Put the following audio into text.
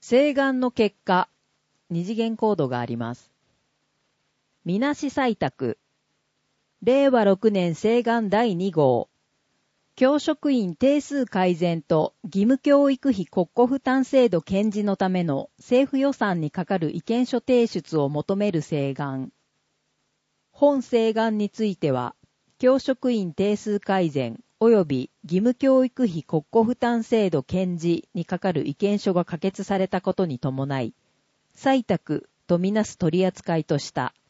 請願の結果、二次元コードがあります。みなし採択。令和6年請願第2号。教職員定数改善と義務教育費国庫負担制度堅持のための政府予算にかかる意見書提出を求める請願。本請願については、教職員定数改善及び義務教育費国庫負担制度堅持にかかる意見書が可決されたことに伴い、採択とみなす取り扱いとした。